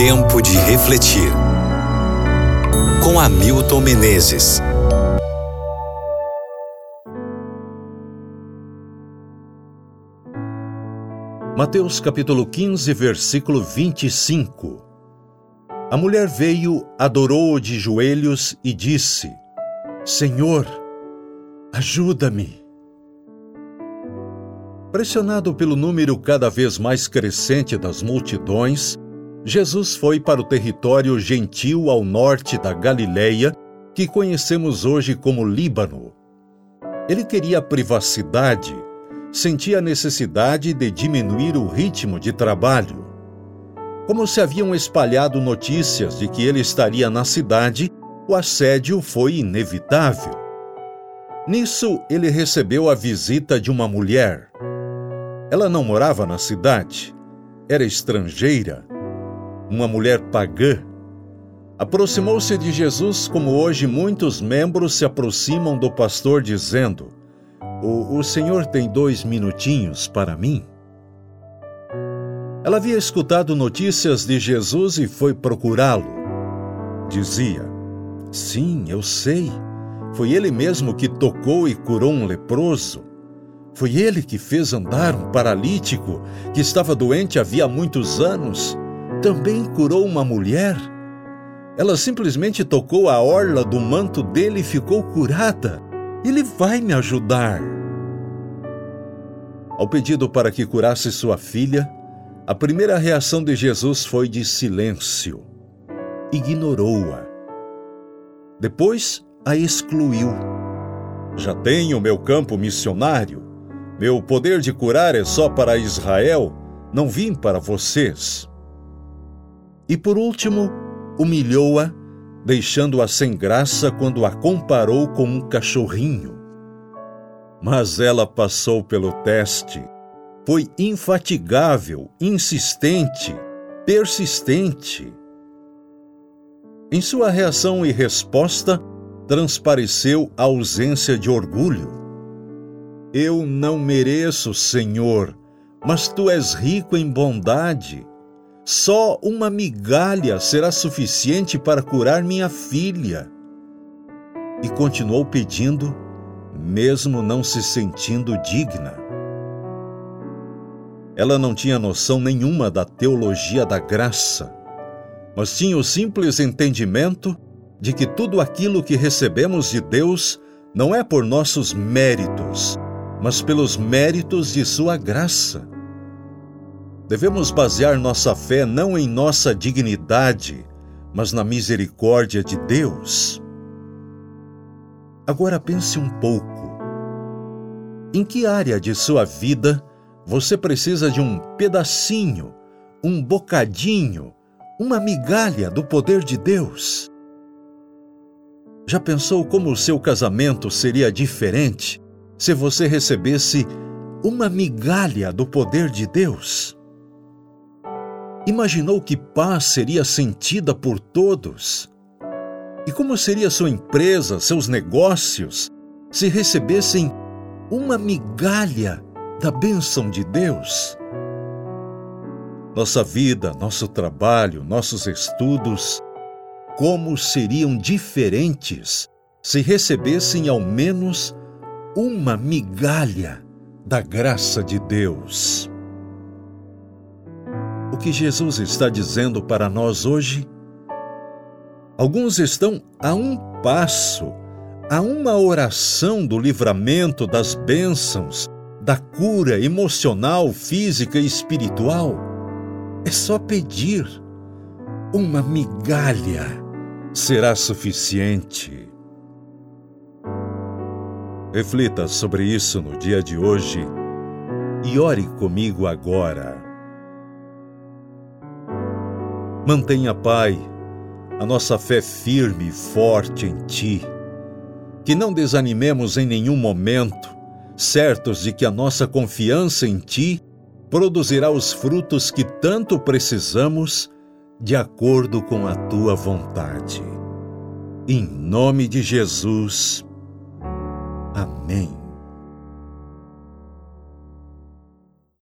Tempo de refletir. Com Hamilton Menezes. Mateus capítulo 15, versículo 25. A mulher veio, adorou-o de joelhos e disse: Senhor, ajuda-me. Pressionado pelo número cada vez mais crescente das multidões, Jesus foi para o território gentil ao norte da Galileia, que conhecemos hoje como Líbano. Ele queria privacidade, sentia a necessidade de diminuir o ritmo de trabalho. Como se haviam espalhado notícias de que ele estaria na cidade, o assédio foi inevitável. Nisso, ele recebeu a visita de uma mulher. Ela não morava na cidade, era estrangeira, uma mulher pagã. Aproximou-se de Jesus como hoje muitos membros se aproximam do pastor dizendo: O senhor tem 2 minutinhos para mim? Ela havia escutado notícias de Jesus e foi procurá-lo. Dizia: Sim, eu sei. Foi ele mesmo que tocou e curou um leproso. Foi ele que fez andar um paralítico que estava doente havia muitos anos. Também curou uma mulher. Ela simplesmente tocou a orla do manto dele e ficou curada. Ele vai me ajudar. Ao pedido para que curasse sua filha, a primeira reação de Jesus foi de silêncio. Ignorou-a. Depois, a excluiu. Já tenho meu campo missionário. Meu poder de curar é só para Israel. Não vim para vocês. E por último, humilhou-a, deixando-a sem graça quando a comparou com um cachorrinho. Mas ela passou pelo teste. Foi infatigável, insistente, persistente. Em sua reação e resposta, transpareceu a ausência de orgulho. Eu não mereço, Senhor, mas Tu és rico em bondade. Só uma migalha será suficiente para curar minha filha. E continuou pedindo, mesmo não se sentindo digna. Ela não tinha noção nenhuma da teologia da graça, mas tinha o simples entendimento de que tudo aquilo que recebemos de Deus não é por nossos méritos, mas pelos méritos de sua graça. Devemos basear nossa fé não em nossa dignidade, mas na misericórdia de Deus. Agora pense um pouco. Em que área de sua vida você precisa de um pedacinho, um bocadinho, uma migalha do poder de Deus? Já pensou como o seu casamento seria diferente se você recebesse uma migalha do poder de Deus? Imaginou que paz seria sentida por todos? E como seria sua empresa, seus negócios, se recebessem uma migalha da bênção de Deus? Nossa vida, nosso trabalho, nossos estudos, como seriam diferentes se recebessem ao menos uma migalha da graça de Deus? O que Jesus está dizendo para nós hoje? Alguns estão a um passo, a uma oração do livramento das bênçãos, da cura emocional, física e espiritual. É só pedir. Uma migalha será suficiente. Reflita sobre isso no dia de hoje e ore comigo agora. Mantenha, Pai, a nossa fé firme e forte em Ti. Que não desanimemos em nenhum momento, certos de que a nossa confiança em Ti produzirá os frutos que tanto precisamos, de acordo com a Tua vontade. Em nome de Jesus. Amém.